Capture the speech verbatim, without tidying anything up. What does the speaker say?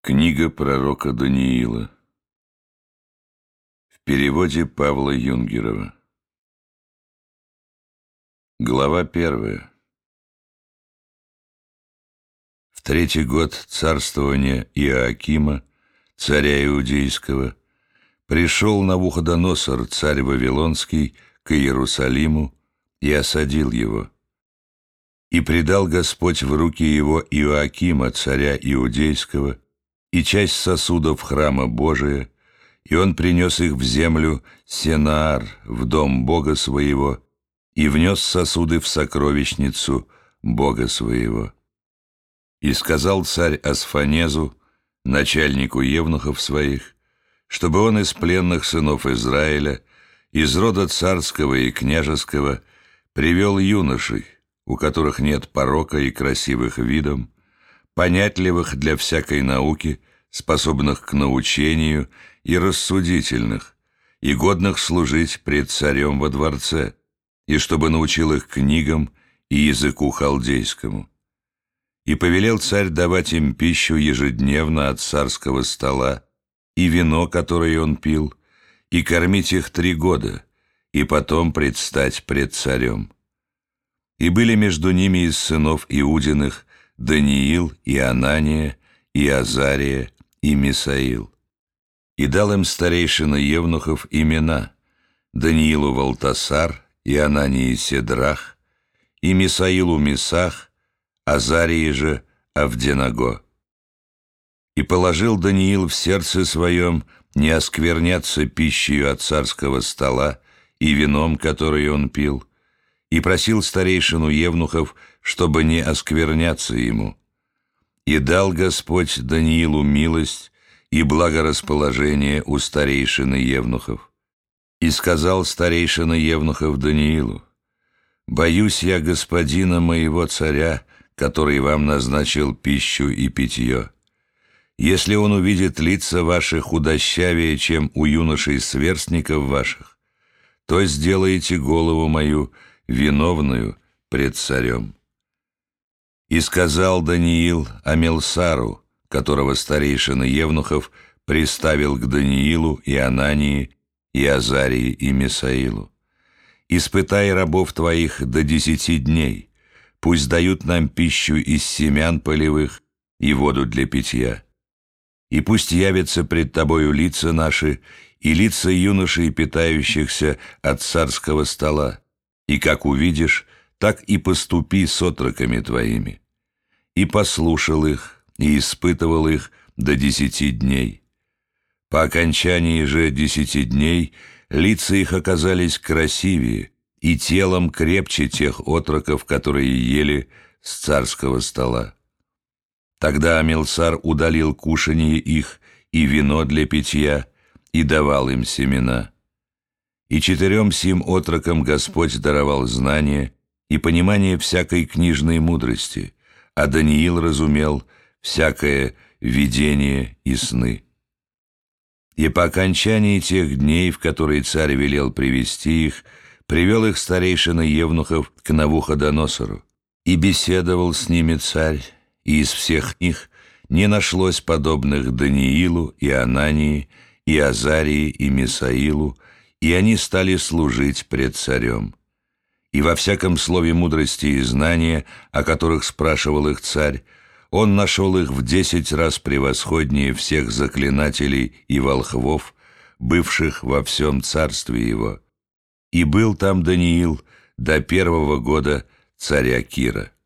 Книга пророка Даниила. В переводе Павла Юнгерова. Глава первая. В третий год царствования Иоакима, царя Иудейского, пришел Навуходоносор, царь Вавилонский, к Иерусалиму и осадил его. И предал Господь в руки его Иоакима, царя Иудейского, и часть сосудов храма Божия, и он принес их в землю Сенаар, в дом Бога своего, и внес сосуды в сокровищницу Бога своего. И сказал царь Асфанезу, начальнику евнухов своих, чтобы он из пленных сынов Израиля, из рода царского и княжеского, привел юношей, у которых нет порока и красивых видом, понятливых для всякой науки, способных к научению и рассудительных, и годных служить пред царем во дворце, и чтобы научил их книгам и языку халдейскому. И повелел царь давать им пищу ежедневно от царского стола, и вино, которое он пил, и кормить их три года, и потом предстать пред царем. И были между ними из сынов Иудиных Даниил и Анания, и Азария, и Мисаил. И дал им старейшина евнухов имена: Даниилу Валтасар, и Анании Седрах, и Мисаилу Мисах, Азарии же Авденаго. И положил Даниил в сердце своем не оскверняться пищею от царского стола и вином, которое он пил, и просил старейшину евнухов, чтобы не оскверняться ему. И дал Господь Даниилу милость и благорасположение у старейшины евнухов. И сказал старейшина евнухов Даниилу: «Боюсь я господина моего царя, который вам назначил пищу и питье. Если он увидит лица ваши худощавее, чем у юношей-сверстников ваших, то сделаете голову мою виновную пред царем». И сказал Даниил Амелсару, которого старейшина евнухов приставил к Даниилу и Анании, и Азарии, и Мисаилу: «Испытай рабов твоих до десяти дней, пусть дают нам пищу из семян полевых и воду для питья. И пусть явятся пред тобою лица наши и лица юношей, питающихся от царского стола, и как увидишь, так и поступи с отроками твоими». И послушал их, и испытывал их до десяти дней. По окончании же десяти дней лица их оказались красивее, и телом крепче тех отроков, которые ели с царского стола. Тогда Амелсар удалил кушанье их и вино для питья, и давал им семена. И четырем сим отрокам Господь даровал знание и понимание всякой книжной мудрости, а Даниил разумел всякое видение и сны. И по окончании тех дней, в которые царь велел привести их, привел их старейшина евнухов к Навуходоносору, и беседовал с ними царь, и из всех них не нашлось подобных Даниилу и Анании, и Азарии, и Мисаилу, и они стали служить пред царем. И во всяком слове мудрости и знания, о которых спрашивал их царь, он нашел их в десять раз превосходнее всех заклинателей и волхвов, бывших во всем царстве его. И был там Даниил до первого года царя Кира.